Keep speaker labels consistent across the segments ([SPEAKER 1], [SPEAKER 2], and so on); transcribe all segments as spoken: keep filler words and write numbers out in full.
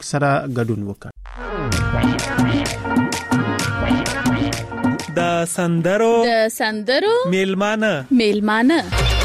[SPEAKER 1] سره ګډون وکړ.
[SPEAKER 2] د سندرو
[SPEAKER 3] د سندرو
[SPEAKER 2] میلمانه
[SPEAKER 3] میلمانه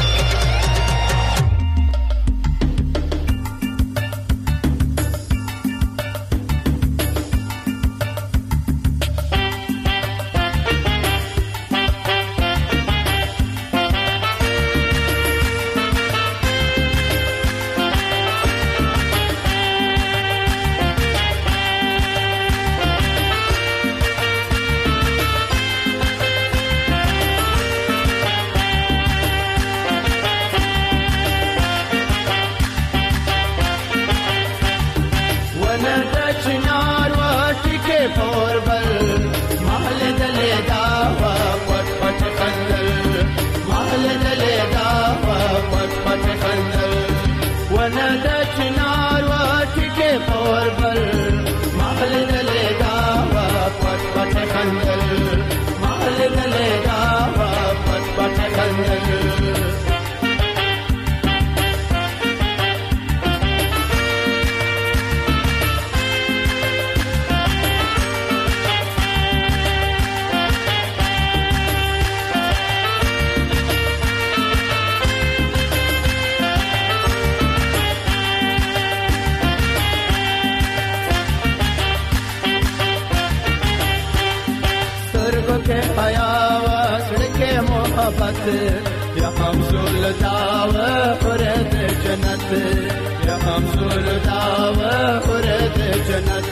[SPEAKER 4] یا همزول داوه خورد جنت یا همزول داوه خورد جنت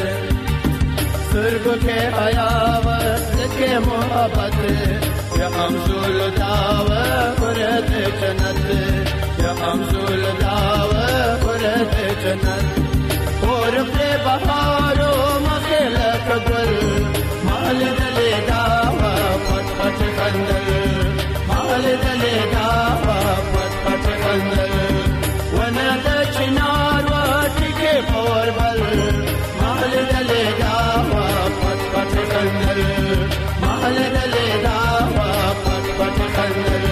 [SPEAKER 4] سرگو کے حیاوت کے محبت یا همزول داوه خورد جنت یا همزول داوه خورد جنت اور پہ بہارو مخلق گل مال دل داوه پت پت خندل مال دل داوه پت پت خندل ونادى چنار واتکے پور بل مال دل داوه پت پت خندل مال دل داوه پت پت خندل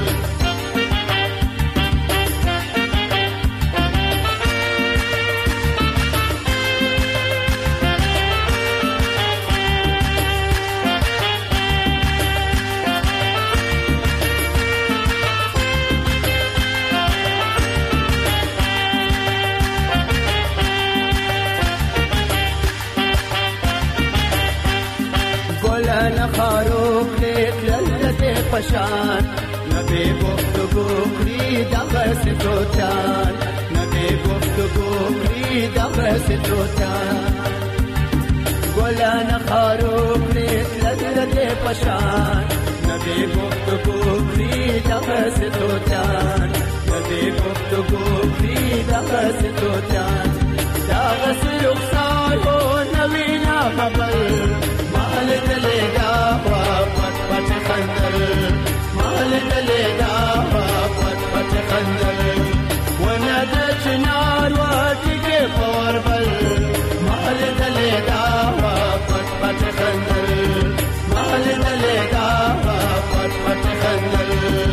[SPEAKER 4] خاروق دیکھ لذت پشان نبی گفتگو کری دغس توتان نبی گفتگو کری دغس توتان گلان خاروق دیکھ لذت پشان نبی گفتگو کری دغس توتان نبی گفتگو کری دغس توتان دغس رخسار ہو نوینا خبر مال دلے داوا پت پت خندل مال دلے داوا پت پت خندل ونادى چنار واتکے پور بل مال دلے داوا پت پت خندل مال دلے داوا پت پت خندل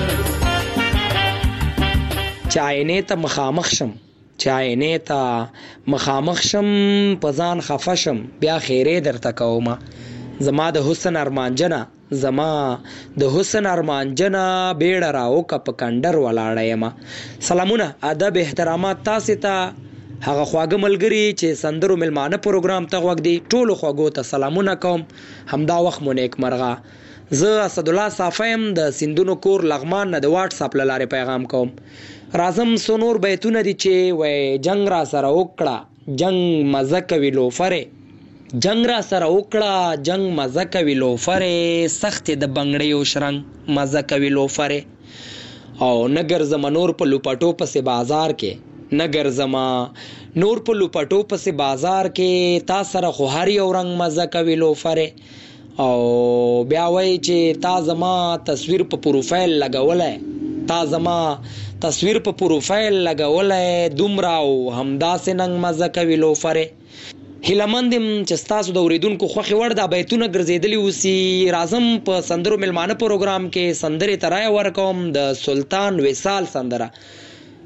[SPEAKER 5] چاینه ته مخامخ شم چاینه ته مخامخ شم پزان خفشم بیا خیره درته کومه زما د حسن ارمانجنا زما د حسن ارمانجنا بیړه راو کپ کندر ولاړه یما سلامونه ادب احترامات تاسو ته هغه خواږه ملګری چې سندرو ملمانه پروګرام ته وګ دی ټولو خواږو ته سلامونه کوم همدا وخت مو نیک مرغه زه اسد الله صافیم د سندونو کور لغمان نه د واتس اپ لاره پیغام کوم رازم سونور بیتونه دي چې وای جنگ را سره وکړه جنگ مزه کوي لوفره جنگ را سره وکړه جنگ مزه کوي لوفره سخت د بنگړیو شرنګ مزه کوي لوفره او نګر زما نور په لوپټو پسې بازار کې نګر زما نور په لوپټو پسې بازار کې تا سره خو هر یو رنگ مزه کوي لوفره او بیا وای چې تا زما تصویر په پروفایل لګولای تا زما تصویر په پروفایل لګولای دومره او همدا سننګ مزه کوي لوفره هیلمندم چې تاسو د اوریدونکو خوخي ور د بیتونه ګرځیدلی اوسي رازم په سندرو ملمانه پروګرام کې سندره ترای ورکوم د سلطان وصال سندره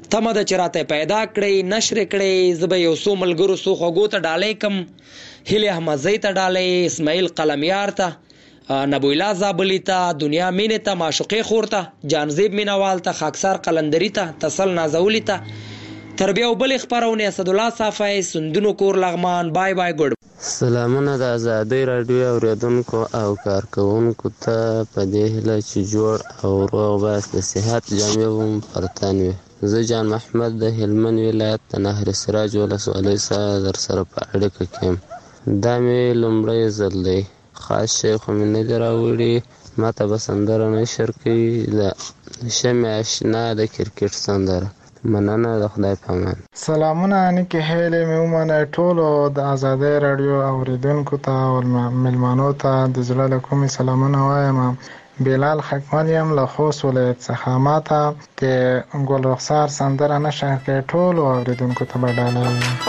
[SPEAKER 5] تمه ده چې راته پیدا کړئ، نشر کړئ. زه به یو څو ملګرو څو خوږو ته ډالۍ کم، هیلې احمدزۍ ته ډالۍ، اسماعیل قلمیار ته، نبویلا زابلی ته، دنیا مینې ته، معشوقې خور ته، جانزیب مینوال ته، خاکسار قلندری ته، تسل نازولی ته. تر بیا او بلې خپرونې اسدالله صافی، سندونو کور لغمان. بای بای ګډ.
[SPEAKER 1] سلامونه د ازادۍ راډیو اوریدونکو او کارکوونکو ته په دې هیله چې جوړ او روغ باس د صحت جامې وم پر تن وي. زه جان محمد د هلمند ولایت د نهر سراج ولسوالۍ څخه در سره په اړیکه کې یم. دا مې لومړی ځل دی. خاص شی خو مې نه دی راوړي، ما ته به سندره نشر کوي د شمع اشنا د کرکټ سندره. مننه، د خدای په امان.
[SPEAKER 2] سلامونه نیکې هیلې مې ومنئ ټولو د ازادۍ راډیو اوریدونکو ته او مېلمانو ته د زړه له کومې سلامونه وایم. بلال خکمل یم له خوست ولایت څخه. ما ته د ګل رخسار سندره نشر کړئ، ټولو اوریدونکو ته به ډالۍ وي.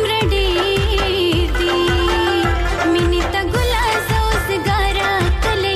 [SPEAKER 3] मिनी तगुला सोस गारा कले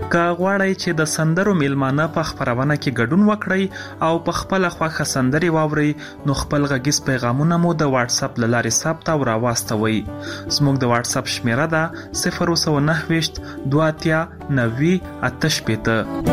[SPEAKER 3] که غواړئ چې د سندرو میلمانه په خپرونه کې ګډون وکړئ او په خپله خوښه سندرې واورئ نو خپل غږیز پیغامونه مو د واتس اپ له لارې ثبت او راواستوئ. زموږ د واتس اپ شمیره ده صفر سوه نهه ویشت دوه اتیا نوي اته شپېته.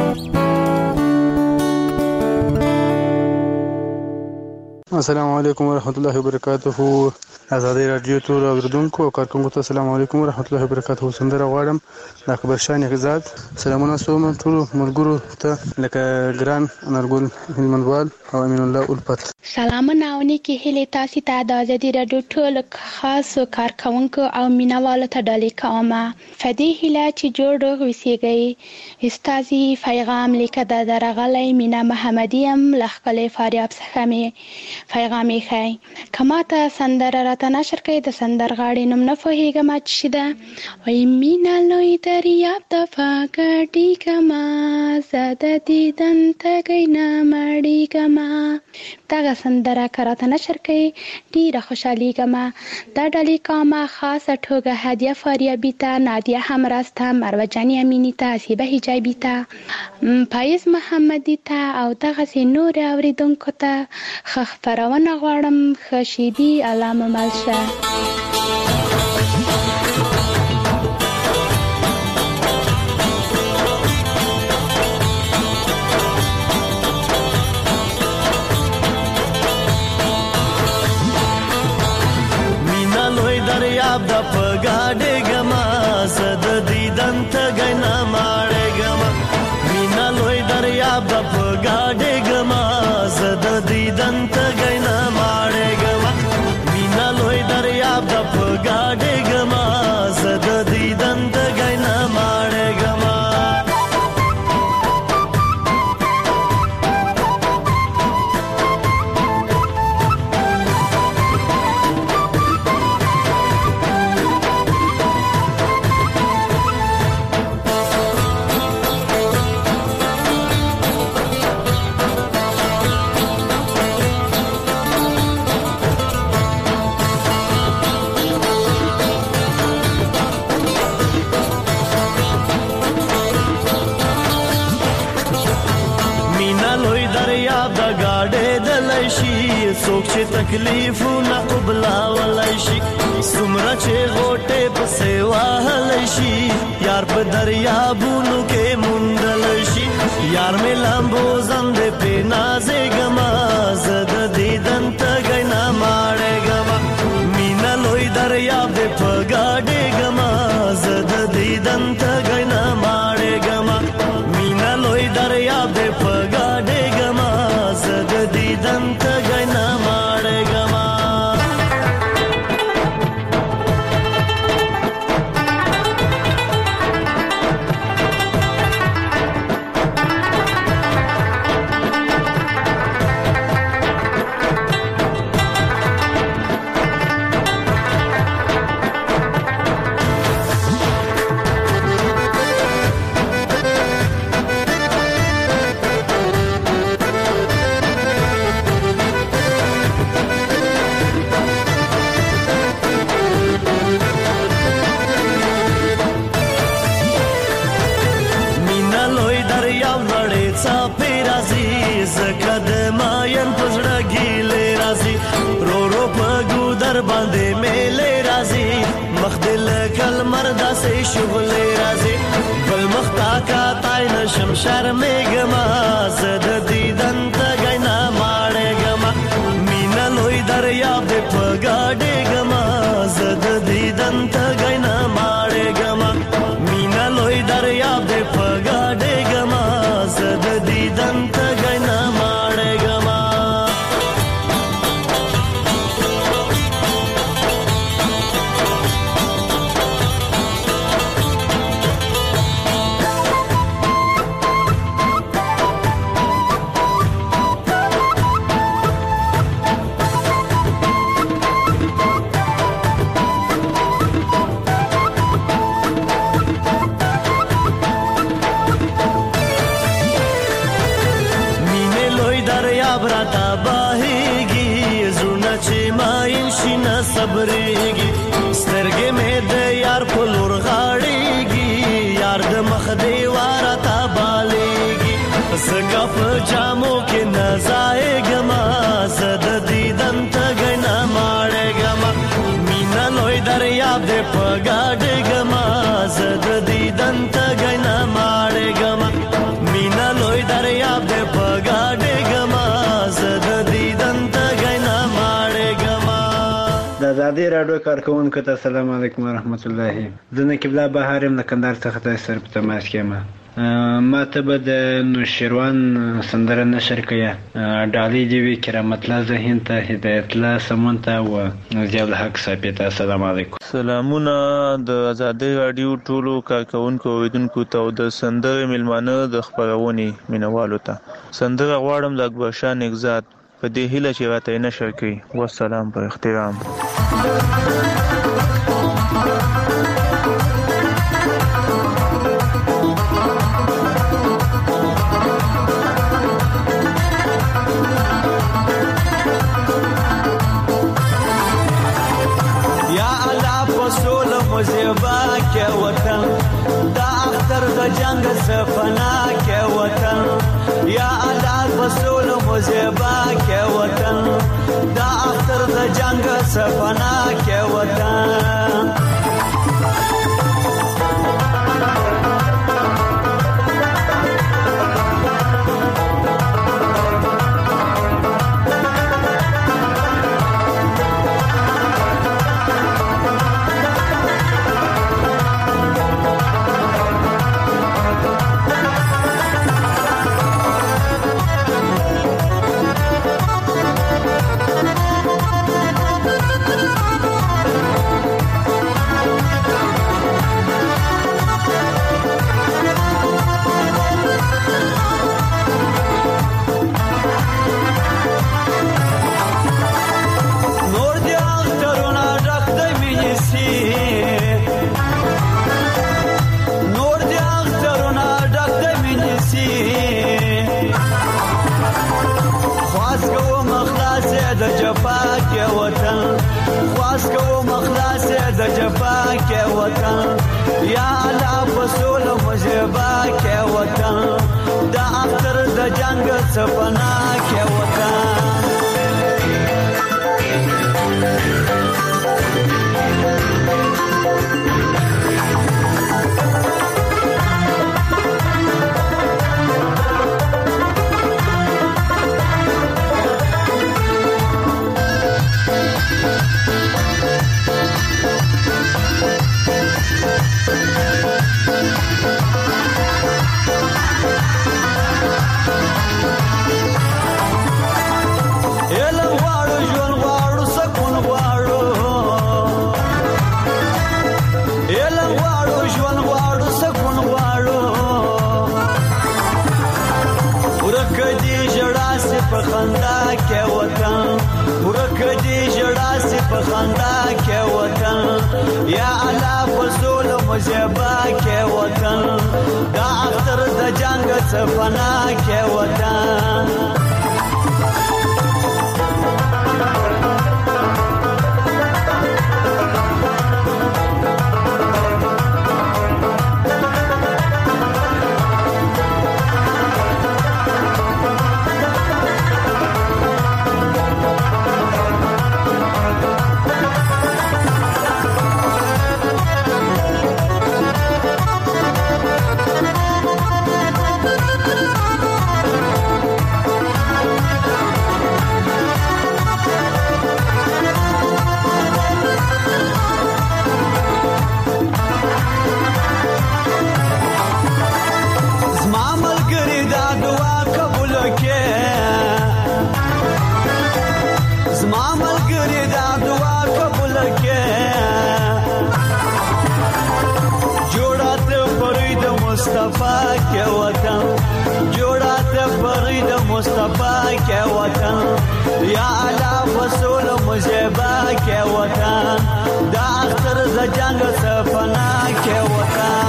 [SPEAKER 6] السلام علیکم ورحمۃ اللہ وبرکاتہ. آزادی رادیو ټول اوریدونکو او کارکونکو ته السلام علیکم ورحمۃ اللہ وبرکاتہ. سندره غواړم د اکبر شاه نهزاد. سلامونه سوم ټول ملګرو ته لکه ګران انرګل هلمندوال او امین الله الفت.
[SPEAKER 7] سلامونه او نیکی هیلې تاسو ته د آزادی رادیو ټول خاص کارکونکو او مینوالو ته ډالۍ کوم. فدی هیله چې جوړ وسیږي استازي پیغام لیکه د درغلې مینا محمدیم لخکلې فاریاب څخه می پیغام یې خای کما ته سندره راته نشر کوي. د سندرغاړي نوم نه فهیږم چې ده وای مینا لوی دریاب د فاګټی کما زده دیدن تګینا مړی کما. دا سندره راته نشر کوي ډیره خوشحالي کما. دا ډالۍ کوم خاصه توګه هدیه فاریابی ته، نادیه همراسته، مروه جانی امینی ته، حسیبه حجابی ته، پایز محمدی ته او دغسې نور اوریدونکو ته خبرونه غواړم. خشیدی علامه ملشه.
[SPEAKER 4] مینا لوی دریاب د پګاډې ګما زد دیدن ته غنا ماړې ګما. مینا لوی دریاب د پګاډې ګما زد دیدن ته غنا ماړې ګما. مینا لوی دریاب د پګاډې ګما زد دیدن ته غنا ماړې ګما. څوک چې تکلیفونه قبلولای شي څومره چې غوټې پسې وهلی شي یار په دریابونو کې موندلی شي. یار مې لامبو زندې پې نازېږمه زه د دیدن تږی نه ماړېږمه. مینه لوی دریاب دې په ګاډېږمه زه د دیدن تږی نه ماړېږمه. مینه لوی دریاب دې په ګاډېږمه زه د دیدن تږی نه ماړېږمه. باندې میلې راځي مخ دل کل مردا سي شغلې راځي بل مختا کا تای نشم شرمېږما زد دیدن تګای نه ماړېږما. مینا لوی دریاب دې په ګاډېږما زد دیدن تګای نه ماړېږما. مینا لوی دریاب دې په ګاډېږما زد دیدن تګای نه ماړېږما. صبرېږي سترګې مې د یار په لور غاړېږي یار د مخ دیواره
[SPEAKER 8] آزادي راډیو کارکوونکو ته السلام علیکم ورحمت الله. زه نقیب الله بهار یم، له کندهار څخه تاسو سره په تماس کې یم. ما ته به د نوشیروان سندره نشر کړه. ډالۍ دې وي کرامت الله ذهین ته، هدایت الله سمون ته او ضیاء الحق صافی ته. السلام علیکم.
[SPEAKER 9] سلامونه د آزادۍ راډیو ټولو کارکوونکو اوریدونکو ته او د سندرې میلمانه د خپرونې مینوالو ته. سندره غواړم د اکبرشاه نګزاد په دې هیله چې راته یې نشر کړي. والسلام په احترام.
[SPEAKER 4] مزیبا کے وطن دا اختر دا جنگ سفنا کے وطن، یا اللہ رسول مزیبا کے وطن دا اختر دا جنگ سفنا کے وطن. یا اللہ فصول مجھبا کے وطن دا اختر دا جنگ سپنا کے وطن. خندا کے وطن ورک دی جڑا سے خندا کے وطن، یا اللہ فصول مجھبا کے وطن دا اختر دا جنگ سفنا کے وطن. مصطفیٰ کے وطن جوڑاتے فرید مصطفیٰ کے وطن، یا اللہ فصول مجھبا کے وطن دا اختر دا جنگ سفنا کے وطن.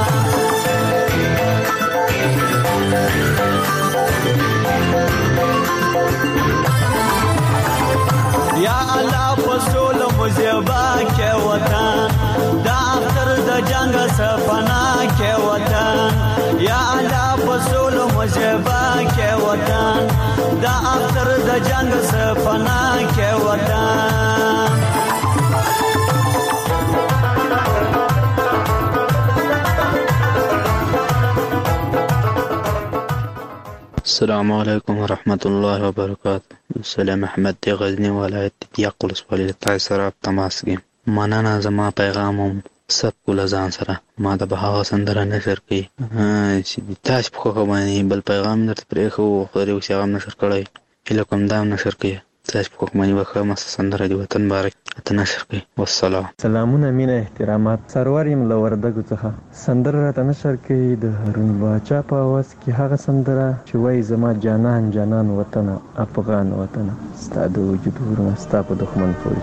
[SPEAKER 4] یا اللہ فصول مجھبا کے وطن دا اختر دا جنگ سفنا کے وطن، یا اللہ فصول مجھبا کے وطن دا اختر دا جنگ سفنا کے وطن.
[SPEAKER 10] السلام علیکم ورحمۃ اللہ وبرکاتہ. سلام احمد دی غزنی ولایت دیاق ولسوالی له تاسو سره تماس کې. مننه زما پیغام هم ثبت کړو له ځان سره. ما د به هغه سندره نشر کړي چې تاسو په خوښه باندې بل پیغام درته پرېښو، خو درې اوس هغه هم نشر کړی. هیله کوم دا هم نشر کړي. تاسو په خوښه باندې به ښه مست سندره د وطن باره ته نشر کړي. والسلام.
[SPEAKER 11] سلامونه، مینه، احترامات. سرور یم له وردګو څخه. سندره راته نشر کړي د هارون باچا په اواز کې هغه سندره چې وایي زما جانان جانان وطنه افغان وطنه، ستا د وجود ورونه ستا په دښمن پورې.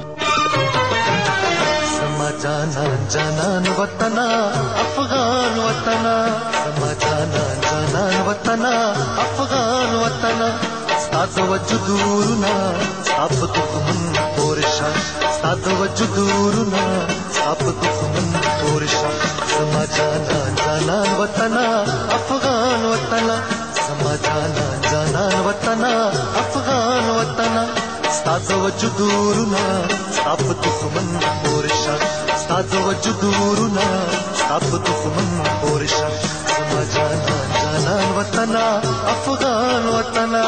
[SPEAKER 4] زما جانان جانان وطنه افغان وطنه، زما جانان جانان وطنه افغان وطنه، ستا د وجود ورونه ستا په دښمن پورې شه، ستا د وجود ورونه ستا په دښمن پورې شه. زما جانان جانان وطنه افغان وطنه، زما جانان جانان وطنه افغان وطنه، ستا د وجود ورونه ستا په دښمن پورې شه، ستا د وجود ورونه ستا په دښمن پورې شه. زما جانان جانان وطنه افغان وطنه.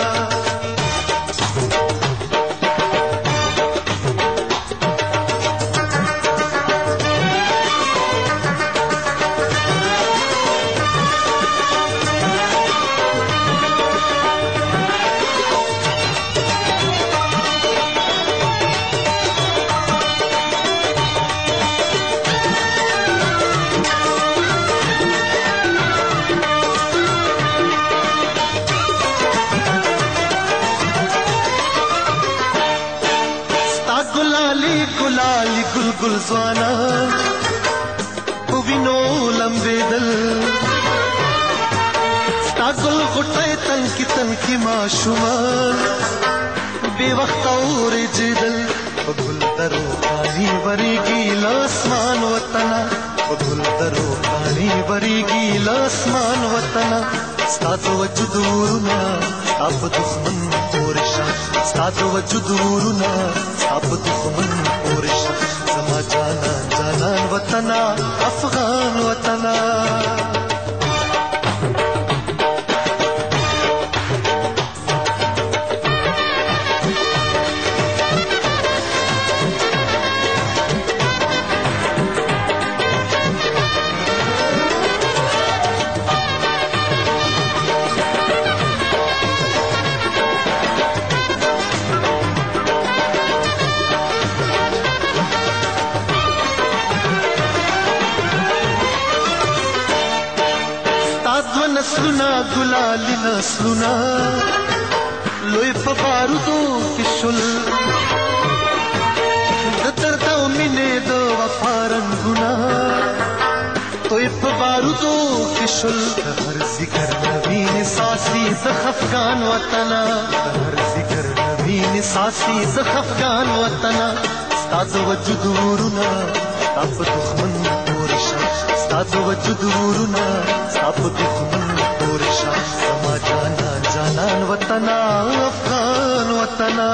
[SPEAKER 4] گل زوانا او وینو لمبیدل، ستا گل غټه تن کی تن کی ماشومان بے وخت اورېدل، په ګل درو پانی وریږي لاسمان وطنه، په ګل درو پانی وریږي لاسمان وطنه، ستا د وجود ورونه ستا په دښمن پورې شه، ستا د وجود ورونه ستا په دښمن پورې شه. زما جانان جانان وطنه افغان وطنه. نسلونه ګلالي نسلونه لوی په بارودو کې شول، د درد او مینې د وفا رنګونه توی په بارودو کې شول. د هر ذکر نوین ساسي د خفګان وطنه، د هر ذکر نوین ساسي د خفګان وطنه، ستا د وجود ورونه ستا په دښمن پورې شه، ستا د وجود ورونه ستا په دښمن پورې شه. زما جانان جانان وطنه افغان وطنه.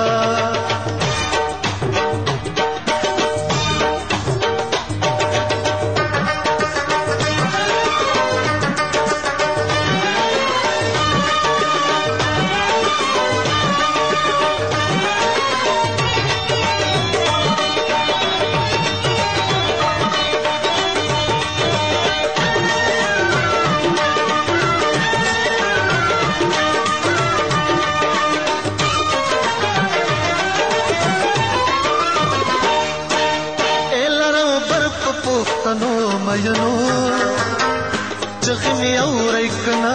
[SPEAKER 4] مینو چغې اورې کنا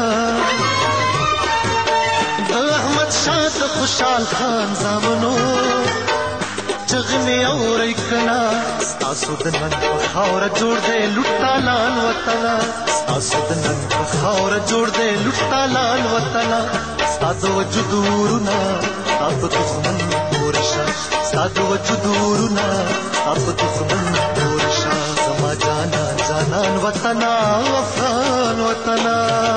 [SPEAKER 4] د احمد شاه د خوشحال خان زامنو چغې اورې کنا، ستاسو د نن په خاوره جوړ دی لوټالان وطنه، ستاسو د نن په خاوره جوړ دی لوټالان وطنه، ستا د وجود ورونه ستا په دښمن پورې شه، ستا د وجود ورونه ستا په دښمن پورې شه. زما جانان جانان وطنه افغان وطنه.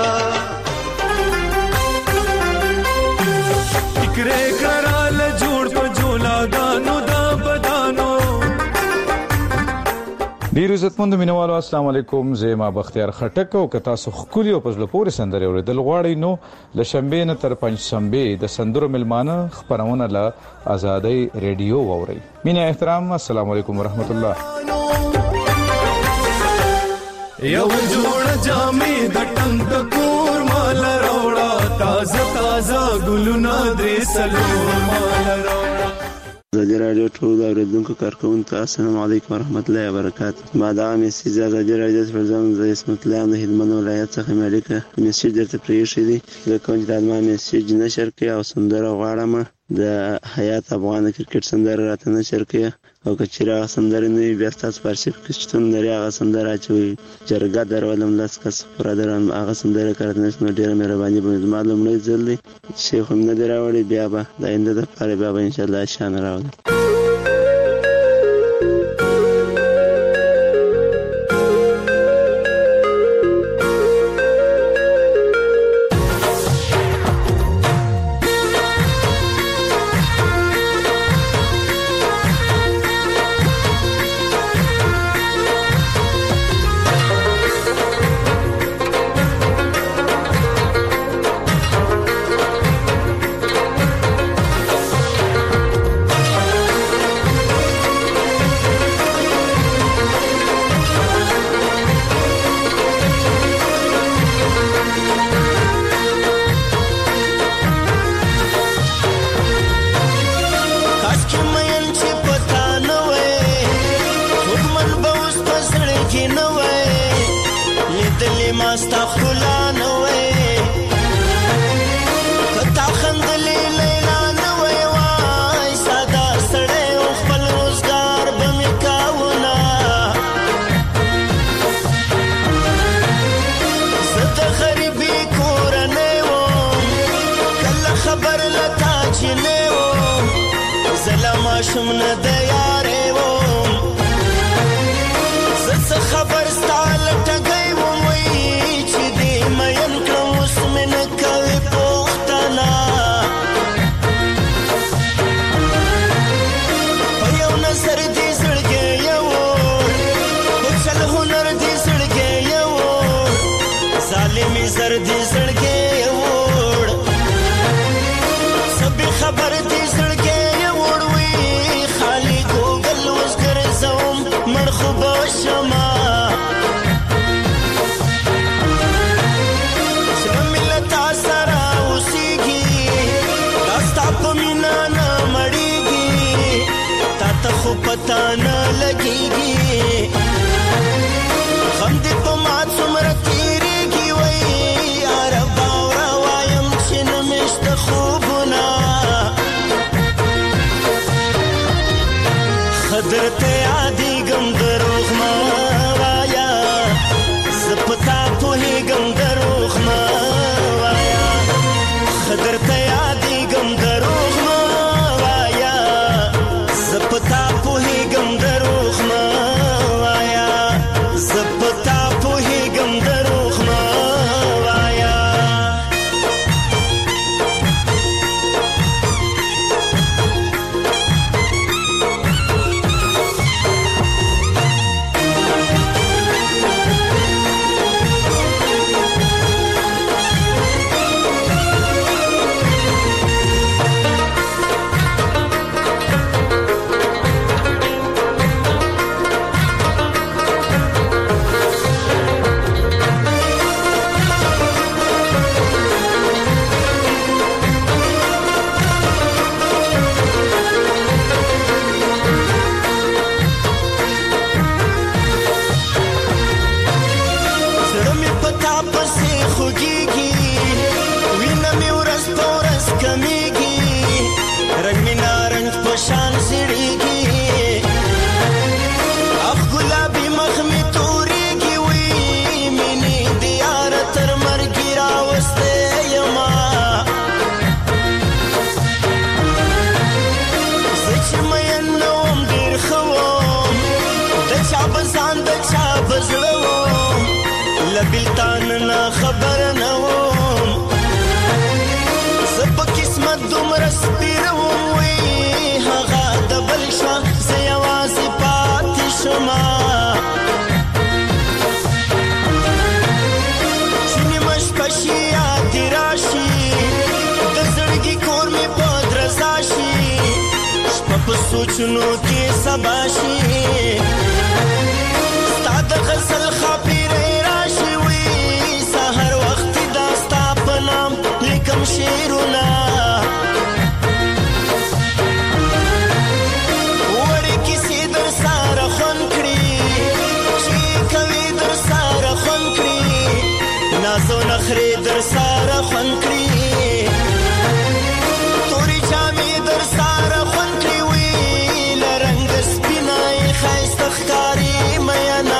[SPEAKER 12] فکرې کړه جوړ په جولا دانو دا بدانو
[SPEAKER 13] ډیر عزتمند مینوالو السلام علیکم زه ما بختیار خټک او کتا سو خولي او پزله پورې سندره اوریدل غواړي نو لشنبه نه تر پنځشنبه د سندرو ملمانه خبرونه له آزادۍ ریډیو ووري مینه احترام السلام علیکم ورحمت الله
[SPEAKER 12] یو جوړ جامې د ټنګ د کور مال راوړه تازه تازه ګلونه درې سلور مال راوړه
[SPEAKER 1] ازادي راډیو ټول اوریدونکو کارکونکو السلام علیکم ورحمت الله وبرکاته ما دا میسج ازادي راډیو پرځم د اسمت الله د هلمند ولایت څخه مالک میسج درته پریښی دی د کوم د ما میسج نشر کړی او سندره غواړم د حیات افغان کرکټ سندره راته نشر کړی او کچېره سندره نه بیا تاسو پارسي کښتون لري هغه سندره چې جرګه درولم لاس کس پر درن هغه سندره کړنه نو ډیره مهرباني به معلوم نه ځلې شیخ هم نه دراوړي بیا به د آینده لپاره بیا به ان شاء الله شان راوړي
[SPEAKER 4] Shama سوچنو کې سبا شي ستا د غزل خاپیرې راشي وي سحر وخت دا ستا په نام لیکم شعرونه وړې کیسې در سره خوند کړي چې کوي در سره خوند کړي نازو نخرې در سره خوند کړي تورې جامې در سره خوند کړي وي له رنګ سپینای ښایسته ښکاري مینا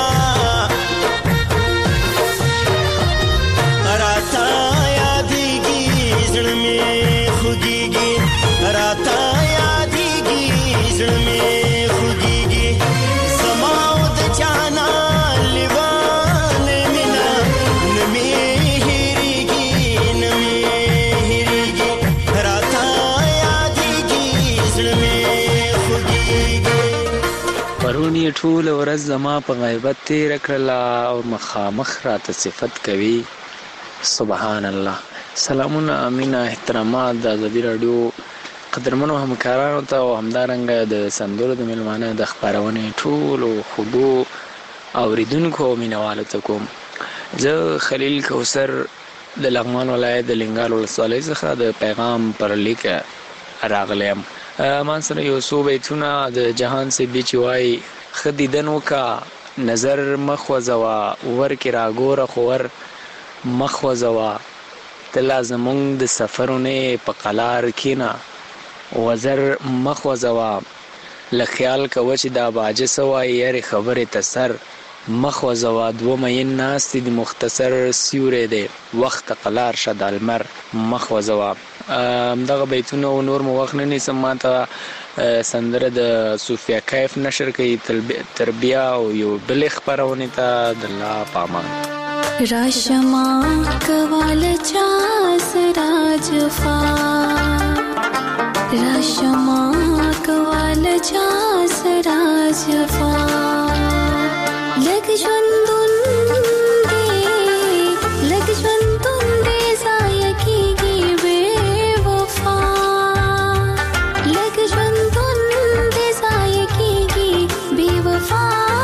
[SPEAKER 4] راته یادېږي زړه مې خوږېږي راته یادېږي زړه مې خوږېږي زما او د جانان لیوانې مینه نه مې هېرېږي نه مې هېرېږي راته یادېږي زړه مې خوږېږي
[SPEAKER 5] پرون یې ټوله ورځ زما په غیبت تېره کړله او مخامخ راته صفت کوي سبحان الله. سلامونه مینه احترامات د ازادي راډیو قدرمنو همکارانو ته او همدارنګه د سندرو د میلمانه د خپرونې ټولو خوږو اورېدونکو او مینوالو ته کوم. زه خلیل کوثر د لغمان ولایت د لنګال ولسوالۍ څخه د پیغام پر لیک راغلی یم. ما سره یو څو بیتونه د جهان صاحبي چې وایي ښه دیدن وکړه نظر مخ وځوه ور کې راګوره خو ور مخ وځوه ته لا زمونږ د سفرونه په قلار کښېنه وزر مخ وځوه له خیال کوه چې دا باجه څه وایي یارې خبرې ته سر مخ وځوه دوه مین ناستې د مختصر سیوری دی وخت قلار شه د المر مخ وځوه. همدغه بیتونه او نور مو وخت نه نیسم. ما ته سندره د صوفیا کیف نشر کوي تربیه او یو بلې خپرونې ته د الله په امان.
[SPEAKER 14] راشما کوال چا سرا جفا راشما کوال چا سرا جفا لگ ژوندون دې لگ ژوندون دې ضایع کیږي بے وفا لگ ژوندون دې ضایع کیږي بے وفا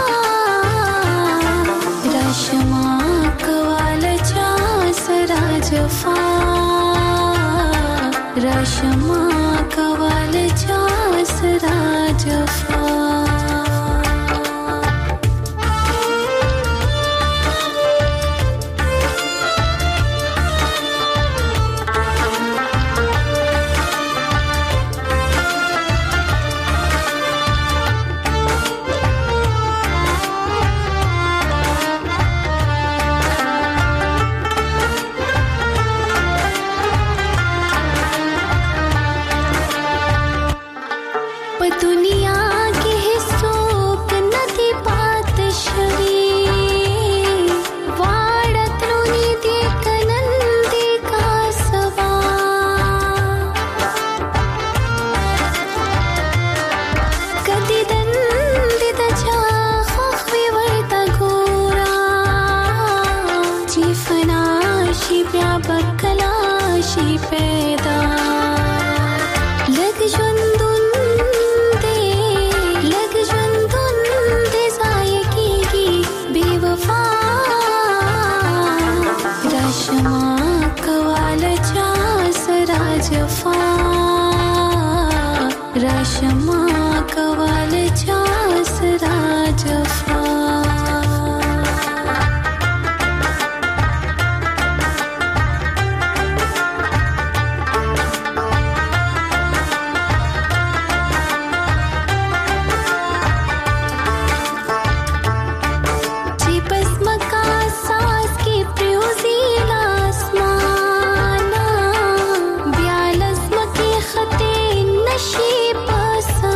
[SPEAKER 14] راشما کوال چا سرا جفا راشما کوال چا سرا جفا راشما کوال چا سرا جفا
[SPEAKER 15] She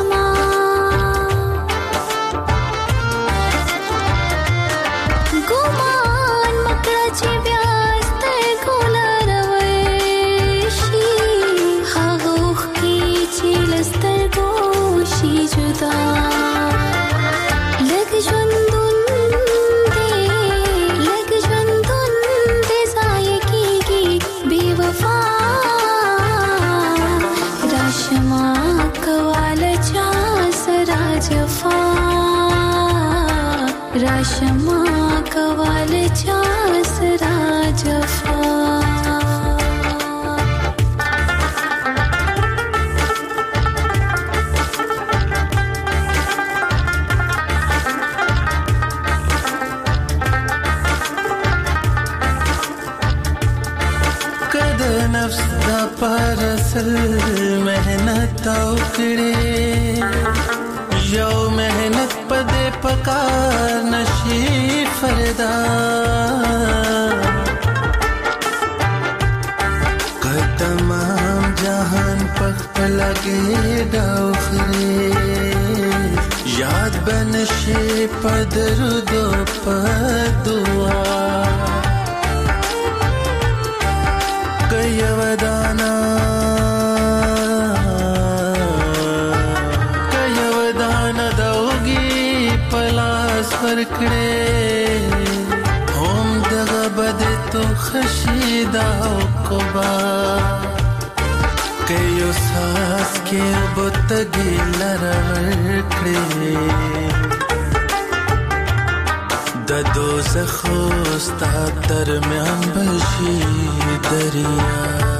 [SPEAKER 15] पर असल मेहनत उकड़े यो मेहनत पदे पकार नशी फरदा तमाम जहान पख लगे डोखरे याद बनशे पदरु दो पदुआ कयवदाना कयवदाना दोगी पलास फरकड़े होम दगा बदे तो खशीदा कोबा कयो सास के बुतगी लरकड़े द दोज़खोस्ता दरमियान बशी दरिया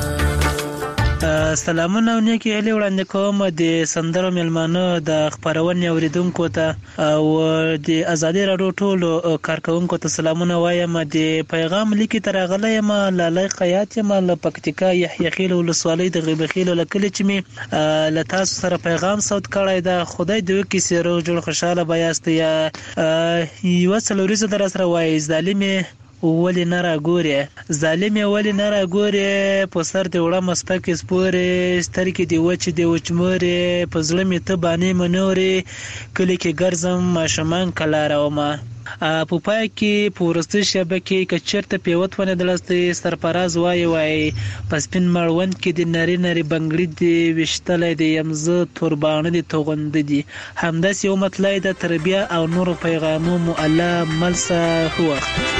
[SPEAKER 16] سلامونه او نیکی هیلې وړاندې کوم د سندرو میلمانه د خپرونې اوریدونکو ته او د ازادي راډیو ټولو کارکونکو ته سلامونه وایم. د پیغام لیکي تر غلې ما لاله قیات ما له پکتیکا یحیی خیل ولسوالۍ د غیب خیل لکل چې می ل تاسو سره پیغام صوت کړای دا خدای دې وکي سره جوړ خوشاله بیاست یا یو څلوريزه در سره وای ظالمه ولی نرا ګوري ظالم ولی نرا ګوري په سر دی وړه مسپک سپورې سترګې دی وچ دی وچمورې په زړه می ته باندې منورې کلی کې ګرځم ماشمان کلا راوما په پای کې پورستي شبکې کچرته پیوت ونه دلستي سرپراز وای وای پسپین مړوند کې د نری نری بنگړي دی وشتلې دی يمزه توربانه دی توغند دی همداس یو مطلع د تربیه او نور پیغامو مؤلا ملسه هو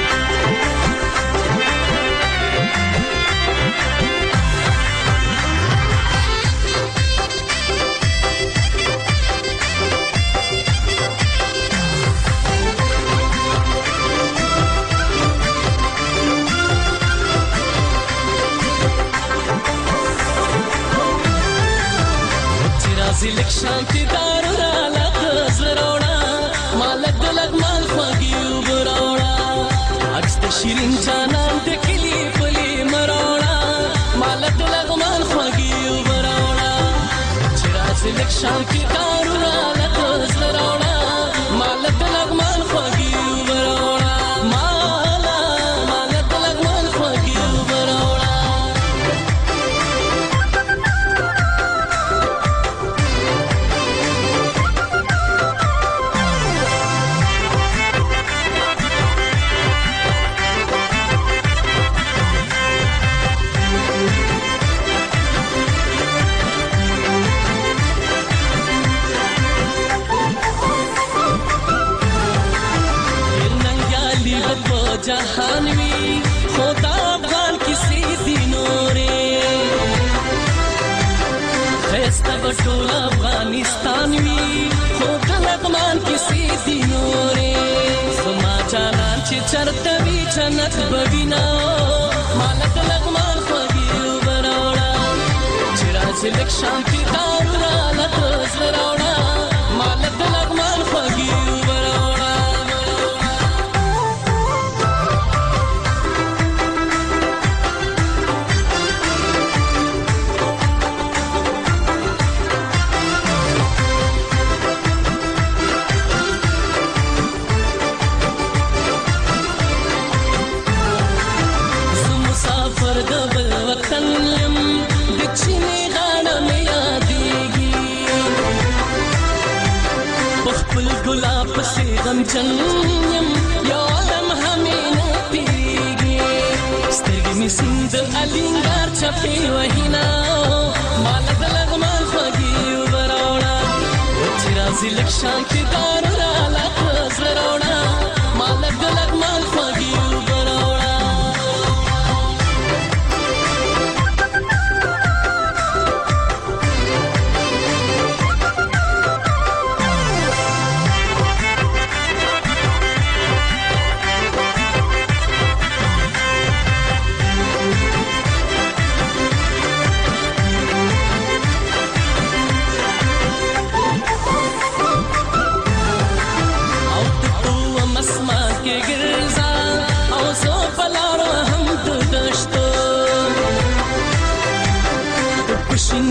[SPEAKER 17] زلک شانتی دارو را لغز روڑا مالک دلگ مال خواگیو براوڑا عکس دا شیرین جانان دکلی پلی مروڑا مالک دلگ مال خواگیو براوڑا چرا زلک شانتی دارو را لغز روڑا مالک دلگ مال خواگیو براوڑا مالا مالک دلگ مال خواگیو براوڑا जहानवी खोता अफगान किसी दिनोरे खैस्ता बटोला अफगानिस्तानवी खोता लगमान किसी दिनोरे सुमा जानान ची चरतवी चनत बबिनाओ मालक लगमान खोगी बरोड़ा चिरा जिलक शांति दारुना लतोज बरोड़ा मालक लगमान खोगी बरोड़ा गुलाब से गम चन्यम या आलम हमें न पीगे स्तर्ग में सिंध अलिंगार छपे वही ना मालक लगमान खगी बरोड़ा चिरा जिलक शांति दारुना लखज बरोड़ा मालक लगमान खगी बरोड़ा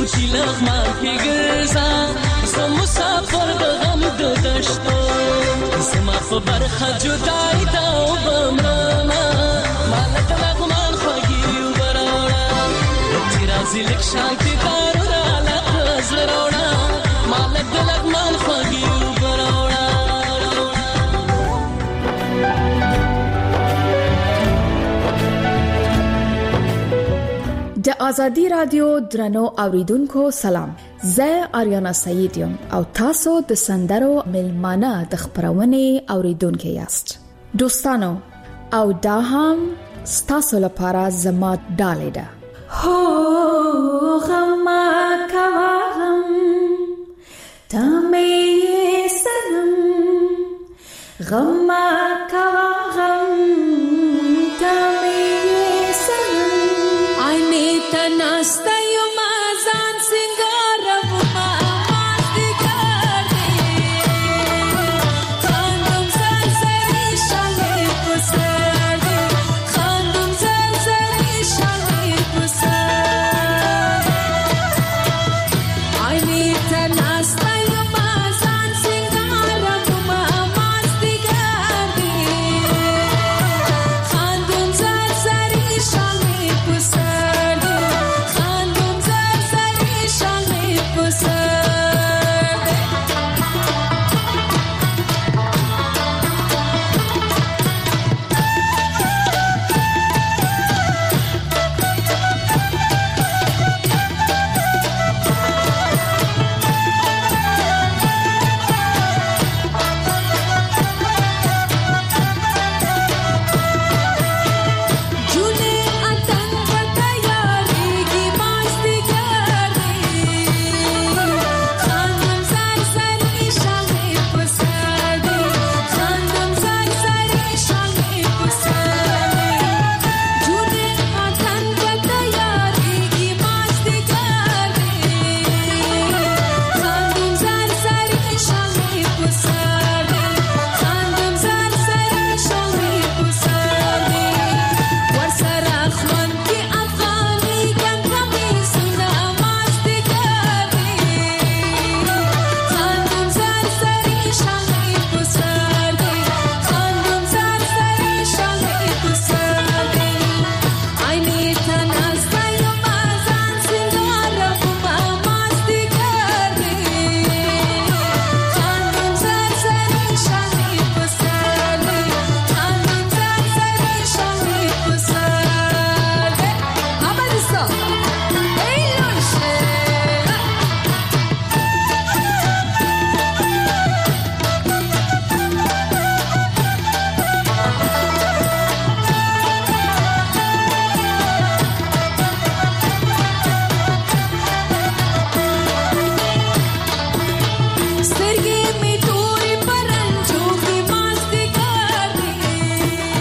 [SPEAKER 17] کی لغمان کې ګرځا زه مسافر د غم د دشتو زما په برخه جدای دا وبمرما مالک لغمان خوږي وبراوړه چې راځي لک شانتي دارو را لغز وراوړه مالک لغمان خوږي وبراوړه.
[SPEAKER 18] د آزادی رادیو درنو اوریدونکو سلام، زه آریانا سعید یم او تاسو د سندرو ملمانه د خبرونې اوریدونکو یاست. دوستانو او دا هم ستاسو لپاره زما ډالۍ ده. هو غم کوا غم تمه سنم غم کوا غم تمه سنم
[SPEAKER 14] تناسته